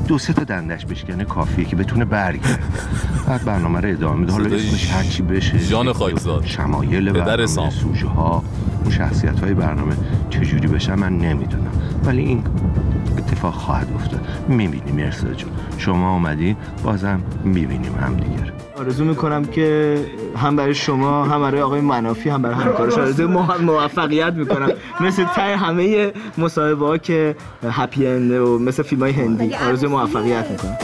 2-3 تا دندش بشکنه کافیه که بتونه برگرده. بعد برنامه رو ادامه میده. حالا اسمش هر چی بشه، جان خاکزاد، شمایل برنامه، سوژه ها، اون شخصیت های برنامه چجوری بشه من نمیدونم، ولی این اتفاق خواهد افتاد. میبینیم ارسال جون، شما اومدین بازم میبینیم هم دیگر. آرزو میکنم که هم برای شما، هم برای آقای منافی، هم برای همکارش آرزو موفقیت میکنم، مثل ته همه مصاحبه ها که هپی اند و مثل فیلم های هندی آرزو موفقیت میکنم.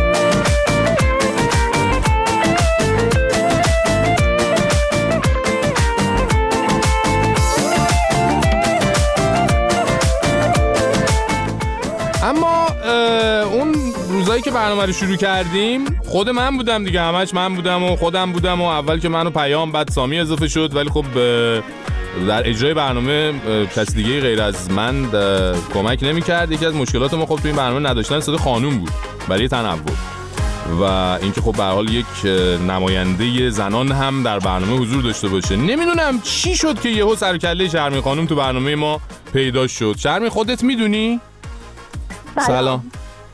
اما اون روزایی که برنامه رو شروع کردیم خود من بودم دیگه، همش من بودم و خودم بودم و اول که منو پیام بعد سامی اضافه شد، ولی خب در اجرای برنامه کسی دیگه غیر از من کمک نمی‌کرد. یکی از مشکلات ما خب تو این برنامه نداشتن صدای خانوم بود برای تنوع و اینکه خب به هر حال یک نماینده زنان هم در برنامه حضور داشته باشه. نمیدونم چی شد که یهو سر کله شرمین خانم تو برنامه ما پیدا شد. شرمین خودت میدونی؟ سلام.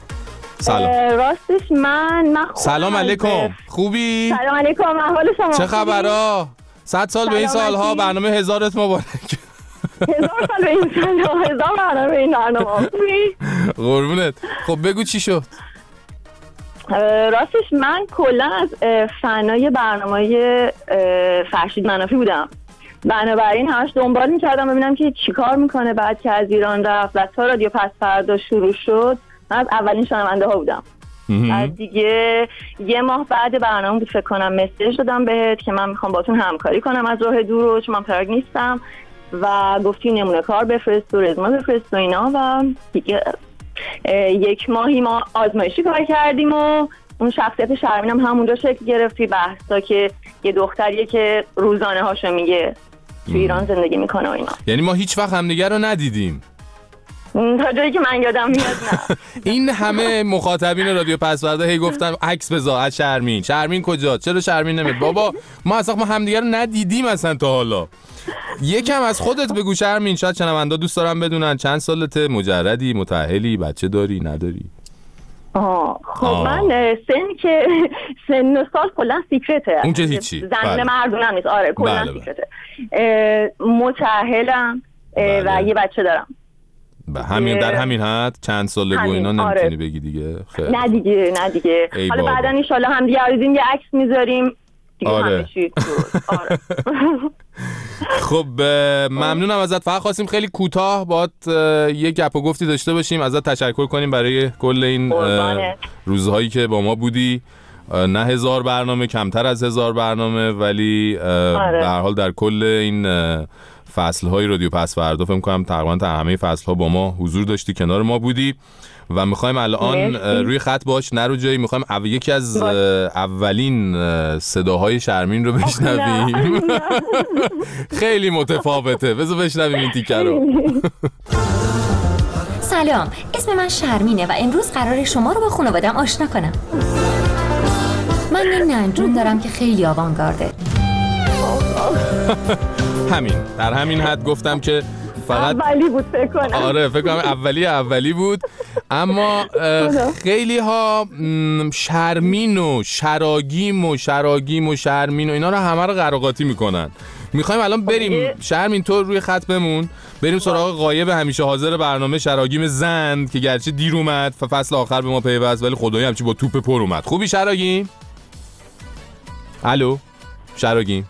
راستش من سلام علیکم. خوبی؟ سلام علیکم، احوال شما چه خبرها؟ 100 سال به این سالها، برنامه 1000ت مبارک. 1000 سال به این سالها، 1000 برنامه به این برنامه. قربونت. خب بگو چی شد؟ راستش من کلا از فنای برنامه فرشید منافی بودم، بنابراین همش دنبال میکردم ببینم که چیکار میکنه. بعد که از ایران رفت و تا رادیو پس فردا شروع شد من از اولین شنونده ها بودم. از دیگه 1 ماه بعد برنامه بود فکر کنم مسیج دادم بهت که من میخوام باتون همکاری کنم از راه دور، چون من پراگ نیستم و گفتی نمونه کار بفرست و رزومه بفرست و اینا و دیگه 1 ماهی ما آزمایشی کار کردیم و اون شخصیت شرمین هم همونجا شکل گرفتی. بحثا که یه دختریه که روزانه هاشو میگه تو ایران زندگی میکنه و اینا. یعنی ما هیچ وقت همدیگه رو ندیدیم تا جایی که من یادم میاد نه. این همه مخاطبین رادیو پس فردا هی گفتن عکس بذار از شرمین کجا، چرا شرمین نمیاد؟ بابا ما اصلا همدیگه رو ندیدیم اصلا تا حالا. یکم از خودت بگو شرمین، شاید شنوندا دوست دارن بدونن چند سالته، مجردی، متأهلی، بچه داری، نداری؟ خب من سن و سال کلا سیکرته، اون چه هیچی زن مردونم نیست. آره کلا سیکرته. متأهلم و یه بچه دارم. همین در همین حد چند سالگو اینا نمیتونی بگی دیگه؟ خیلی نه دیگه حالا بعدا ان شاء الله هم دیگه عزیزیم یه عکس میذاریم دیگه. آره. آره. خب ممنونم ازت. فقط خواستیم خیلی کوتاه باهات یه گپ و گفتی داشته باشیم، ازت تشکر کنیم برای کل این روزهایی که با ما بودی. نه 1000 برنامه، کمتر از 1000 برنامه، ولی به هر حال در کل این فصل‌های رادیو پس فردا فکر می‌کنم تقریباً تا همه فصل‌ها با ما حضور داشتی، کنار ما بودی و می‌خوایم الان روی خط باش نرو جایی، می‌خوایم یکی از اولین صداهای شرمین رو بشنویم. خیلی متفاوته، بذار بشنویم این تیکه رو. سلام، اسم من شرمینه و امروز قراره شما رو با خانواده‌ام آشنا کنم. من یه ننجون دارم که خیلی آوانگارده. در همین حد گفتم که فقط اولی بود فکر کنم. آره فکر کنم اولی بود. اما خیلی ها شرمین و شراگیم و شرمین و اینا رو همه رو قراقاتی میکنن. میخوایم الان بریم شرمین، تو روی خط بمون، بریم سراغ غایب همیشه حاضر برنامه شراگیم زند که گرچه دیر اومد فصل آخر به ما پیوست ولی خدایی همچی با توپ پر اومد. خوبی شراگیم؟ الو شراگیم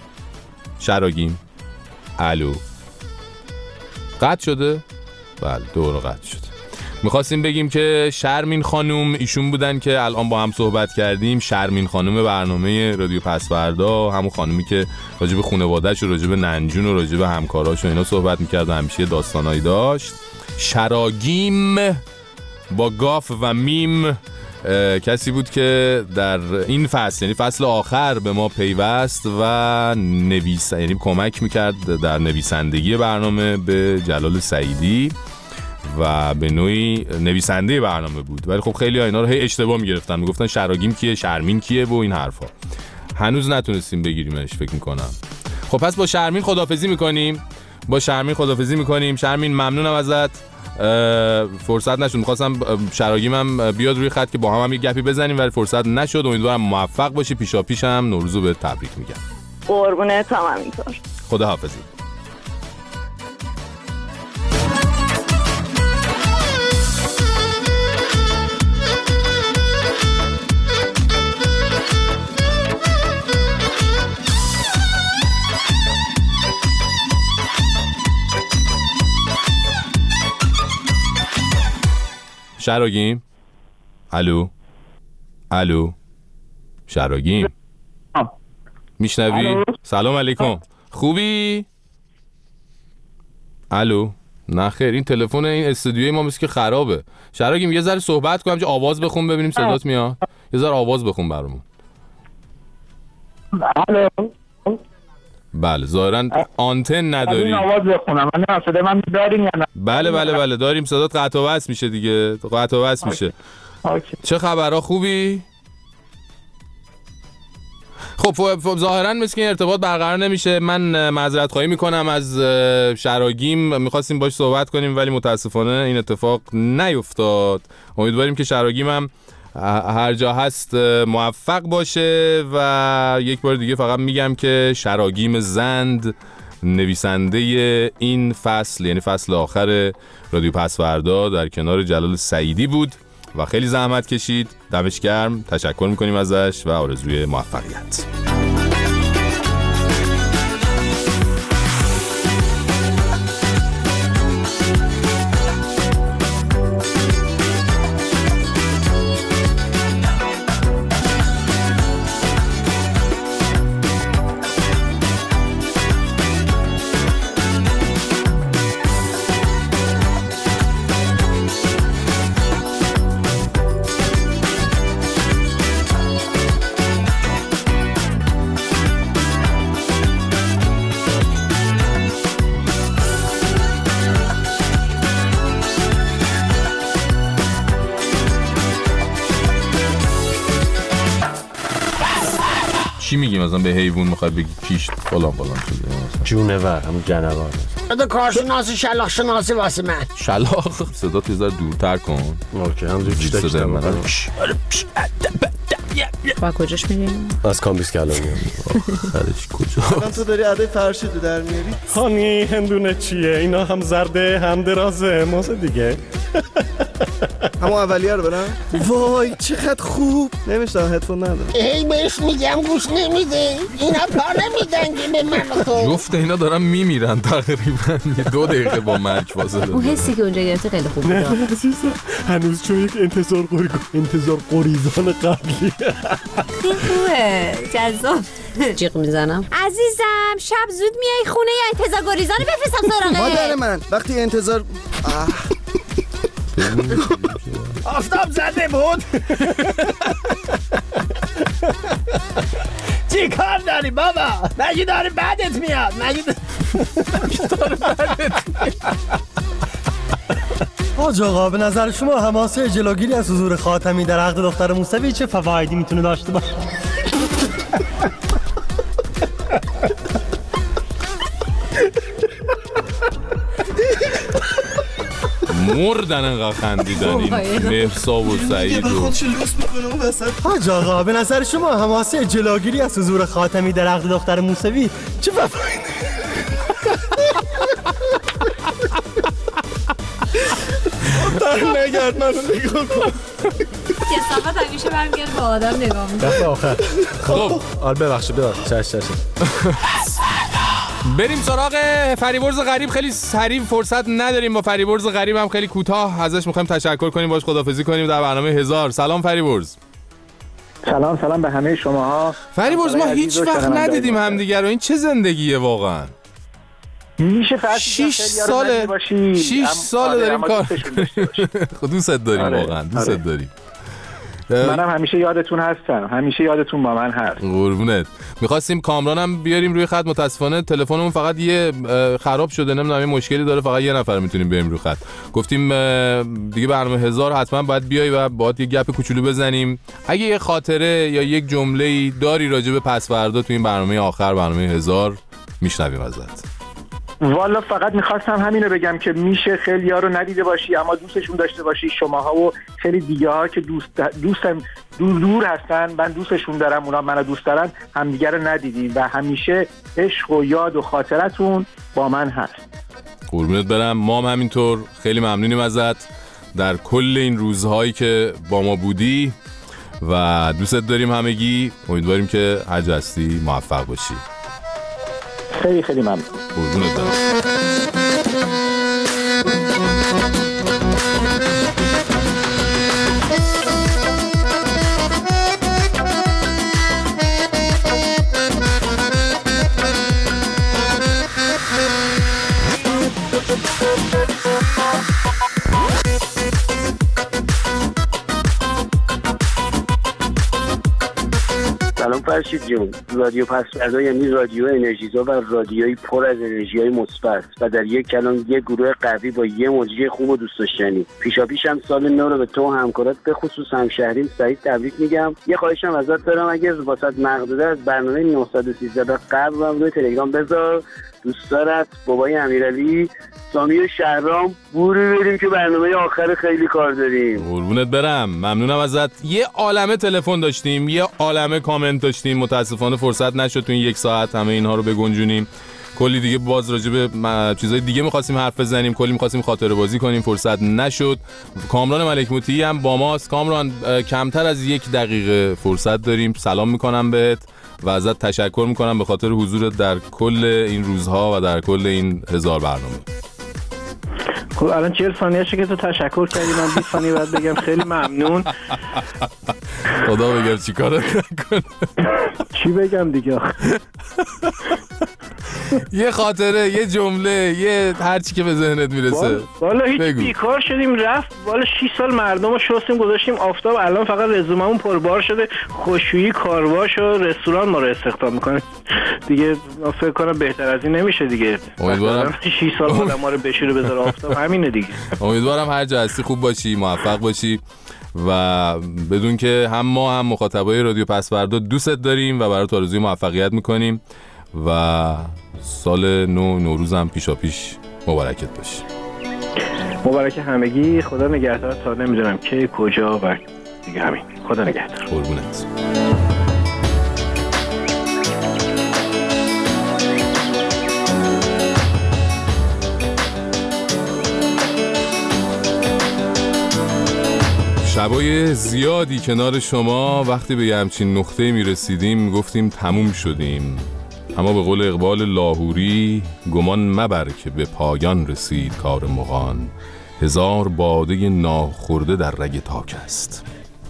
الو قطع شده؟ بله دور قطع شده. میخواستیم بگیم که شرمین خانم ایشون بودن که الان با هم صحبت کردیم. شرمین خانم برنامه رادیو پس فردا، همون خانمی که راجب خانواده‌اش و راجب ننجون و راجب همکاراش و اینا صحبت میکرد و همیشه داستانایی داشت. شراگیم با گاف و میم کسی بود که در این فصل، یعنی فصل آخر، به ما پیوست و یعنی کمک میکرد در نویسندگی برنامه به جلال سعیدی و به نوعی نویسنده برنامه بود. ولی خب خیلی ها اینا رو هی اشتباه میگرفتن، میگفتن شراگیم کیه، شرمین کیه و این حرفا. هنوز نتونستیم بگیریمش فکر میکنم. خب پس با شرمین خداحافظی میکنیم. شرمین ممنونم ازت فرصت نشد. می‌خواستم شراگیمم بیاد روی خط که با هم یه گپی بزنیم ولی فرصت نشد. امیدوارم موفق باشی. پیشاپیشم نوروزو به تبریک میگم. قربونت هم همینطور. خدا حافظی. شراگیم؟ الو شراگیم؟ میشنوی؟ سلام علیکم. خوبی؟ الو؟ نه خیر، این تلفن این استودیوی ما مثل که خرابه. شراگیم یه ذره صحبت کنم، چه آواز بخون ببینیم صدات میاد. یه ذره آواز بخون برامون. الو. بله ظاهرا آنتن نداری. آواز بخونم. من صدا من داریم یا نه؟ بله داریم. صدات قطع و وصل میشه دیگه. قطع و وصل میشه. چه خبرها؟ خوبی؟ خب ظاهرا مثل که ارتباط برقرار نمیشه. من معذرت خواهی میکنم از شراگیم. میخواستیم باش صحبت کنیم ولی متاسفانه این اتفاق نیفتاد. امیدواریم که شراگیم هم هر جا هست موفق باشه. و یک بار دیگه فقط میگم که شراگیم زند نویسنده این فصل، یعنی فصل آخر رادیو پسوردا، در کنار جلال سعیدی بود و خیلی زحمت کشید. دمش گرم. تشکر میکنیم ازش و آرزوی موفقیت. چی میگی مثلا به حیوان میخواد بگی کیش فلان شده؟ جونور، همون جنوار. بده کارشناسی شلاق شناسی واسه من. شلاق صدات یه ذره دورتر کن. اوکی همونجوری چیزا که من. با کجاش میریم؟ از کامبیس کلام میام. خرج کجا؟ الان تو داری عده فرشیدو در میاری؟ هانی هندونه چیه؟ اینا هم زرده هم درازه موزه دیگه. همون اولیه رو برم؟ وای چقدر خوب. نمیشتم هدفون ندارم. هی بهش میگم گوش نمیده. اینا پا نمیدن که به من تو. جفت اینا دارن میمیرن تقریبا 2 دقیقه با مرگ فاصله. اون حسی که اونجا گرفته خیلی خوب بود. هنوز چون یک انتظار قریزان قبلی. خوبه جذاب. جیغ میزنم. عزیزم شب زود میای خونه یا انتظار گریزانو بفرستم سراغه؟ مادر من وقتی انتظار آفتاب زده بود. چی کار داری بابا؟ مگه داری بعدت میاد؟ حاج آقا به نظر شما حماسه جلوگیری از حضور خاتمی در عقد دختر موسوی چه فوایدی میتونه داشته باشه؟ مردن انقدر خندیدن این مهرسا و سعید و حاج آقا به نظر شما حماسه جلوگیری از حضور خاتمی در عقد دختر موسوی چه فوایدی؟ نگرد منو نگاه کن. کسافت همیشه برمیگرد با آدم نگاه میکنه. دفعه آخر. خب ببخشید چش بریم سراغ فریبرز غریب. خیلی سریع فرصت نداریم. با فریبرز غریب هم خیلی کوتاه ازش میخوایم تشکر کنیم، باش خداحافظی کنیم در برنامه 1000. سلام فریبرز. سلام به همه شماها. فریبرز ما هیچ وقت ندیدیم همدیگه رو. این چه زندگیه واقعا؟ میشه فقط 6 ساله داریم کار. دوست داریم واقعا، دوست داریم. منم همیشه یادتون هستم، همیشه یادتون با من هست. قربونت. می‌خواستیم کامرانم بیاریم روی خط، متاسفانه تلفنمون فقط یه خراب شده، نمیدونم یه مشکلی داره، فقط یه نفر میتونیم بیاریم روی خط. گفتیم دیگه برنامه 1000 حتما باید بیای و باهات یه گپ کوچولو بزنیم. اگه یه خاطره یا یک جمله‌ای داری راجع به پسوردا تو این برنامه آخر، برنامه 1000، میشنویم ازت. والا فقط میخواستم همینو بگم که میشه خیلی‌ها رو ندیده باشی اما دوستشون داشته باشی، شماها و خیلی دیگه ها که دوستم دور هستن، من دوستشون دارم، اونا منو دوست دارن، همدیگه رو ندیدین و همیشه عشق و یاد و خاطرتون با من هست. قربونت برم، ما هم همینطور خیلی ممنونیم ازت در کل این روزهایی که با ما بودی و دوستت داریم همگی. امیدواریم که هر جا هستی موفق باشی. خیلی خیلی ممنون. قربونت برم. سلام فرشید جون. رادیو پس‌فردا یعنی رادیو انرژیزا و رادیوی پر از انرژی‌های مثبت و در یک کلام یک گروه قوی با یه مجری خوب و دوست داشتنی. پیشاپیش هم سال نو رو به تو و همکارات به خصوص همشهریم سعید تبریک میگم. یه خواهشم ازت دارم، اگه واسط مقدوره از برنامه 913 قبل هم روی تلگرام بذار. دوست دارت بابای امیرعلی، سامی و شهرام بوری بریم که برنامه آخر خیلی کار داریم. قربونت برم، ممنونم ازت. یه عالمه تلفن داشتیم، یه عالمه کامنت داشتیم، متاسفانه فرصت نشد تو این یک ساعت همه اینها رو بگنجونیم. کلی دیگه باز راجع به چیزای دیگه می‌خواستیم حرف بزنیم، کلی می‌خواستیم خاطره بازی کنیم، فرصت نشد. کامران ملک موطیی هم با ماست. کامران، کمتر از 1 دقیقه فرصت داریم. سلام می‌کنم بهت و ازت تشکر می‌کنم به خاطر حضورت در کل این روزها و در کل این 1000 برنامه. خب الان 40 ثانیه‌شه که تو تشکر کردی، من 20 ثانیه بعد بگم خیلی ممنون. خدا بگم چی کارت نکنه. چی بگم دیگه؟ یه خاطره، یه جمله، یه هر چی که به ذهنت میرسه. والا هیچ بیکار شدیم رفت. والا 6 سال مردم رو شستیم گذاشتیم آفتاب، الان فقط رزوممون پربار شده. خوشویی کارواش و رستوران ما رو استخدام میکنه دیگه. فکر کنم بهتر از این نمیشه دیگه. امیدوارم 6 سال آدم ما رو بشوره بذاره آفتاب، همینه دیگه. امیدوارم هر جا هستی خوب باشی، موفق باشی و بدون که هم ما هم مخاطبای رادیو پس‌فردا دوستت داریم و برات آرزوی موفقیت میکنیم و سال نو نوروز هم پیشاپیش مبارکت باشه. مبارک همگی. خدا نگهدار تا نمیدونم کی کجا و دیگه همین. خدا نگهدار. قربونت. شبای زیادی کنار شما وقتی به یه همچین نقطه می رسیدیم گفتیم تموم شدیم، اما به قول اقبال لاهوری گمان مبر که به پایان رسید کار مغان، 1000 باده ناخورده در رگ تاک است.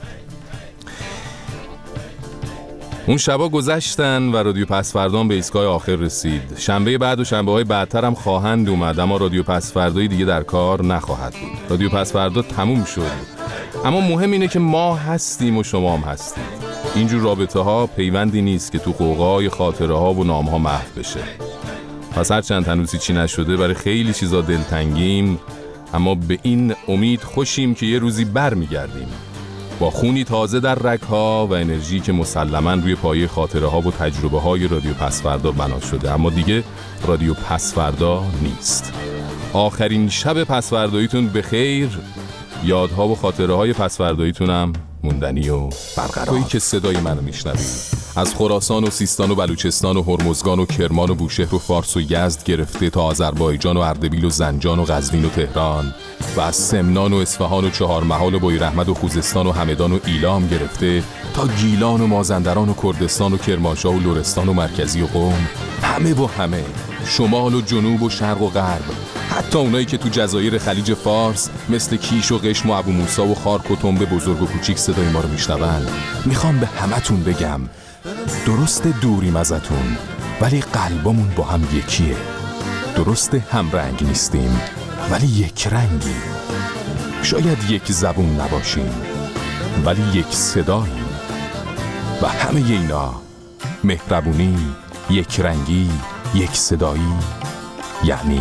اون شبا گذشتن و رادیو پس‌فردا به ایستگاه آخر رسید. شنبه بعد و شنبه‌های بعدتر هم خواهند اومد، اما رادیو پس‌فردایی دیگه در کار نخواهد بود. رادیو پس‌فردا تموم شد، اما مهم اینه که ما هستیم و شما هم هستید. اینجور رابطه ها پیوندی نیست که تو قوقای خاطره ها و نام ها محو بشه. پس هرچند هنوز چی نشده، برای خیلی چیزا دلتنگیم، اما به این امید خوشیم که یه روزی برمیگردیم با خونی تازه در رگ‌ها و انرژی که مسلماً روی پایه خاطره ها و تجربه های رادیو پس‌فردا بنا شده. اما دیگه رادیو پس‌فردا نیست. آخرین شب پس‌فرداییتون به خیر. یادها و خاطره های پس‌فرداییتون هم موندنی و برقرار. تویی که صدای منو میشنوی از خراسان و سیستان و بلوچستان و هرمزگان و کرمان و بوشهر و فارس و یزد گرفته تا آذربایجان و اردبیل و زنجان و قزوین و تهران و از سمنان و اصفهان و چهارمحال و بویراحمد و خوزستان و همدان و ایلام گرفته تا گیلان و مازندران و کردستان و کرمانشاه و لرستان و مرکزی و قم، همه و همه، شمال و جنوب و شرق و غرب، حتی اونایی که تو جزایر خلیج فارس مثل کیش و قشم و ابو موسی و خارک و تنبه بزرگ و کوچیک صدای ما رو میشنون. میخوام به همتون بگم درست دوریم ازتون، ولی قلبمون با هم یکیه. درست هم رنگ نیستیم، ولی یک رنگی. شاید یک زبون نباشیم، ولی یک صداییم. و همه اینا، مهربونی، یک رنگی، یک صدایی، یعنی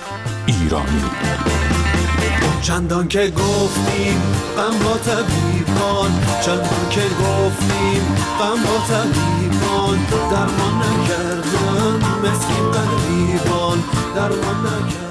ایرانی. چندان که گفتیم غم با طبیب ایمان، چند که گفتیم غم با طبیبان، درمان نکردن مسکین غریبان، درمان نکردن.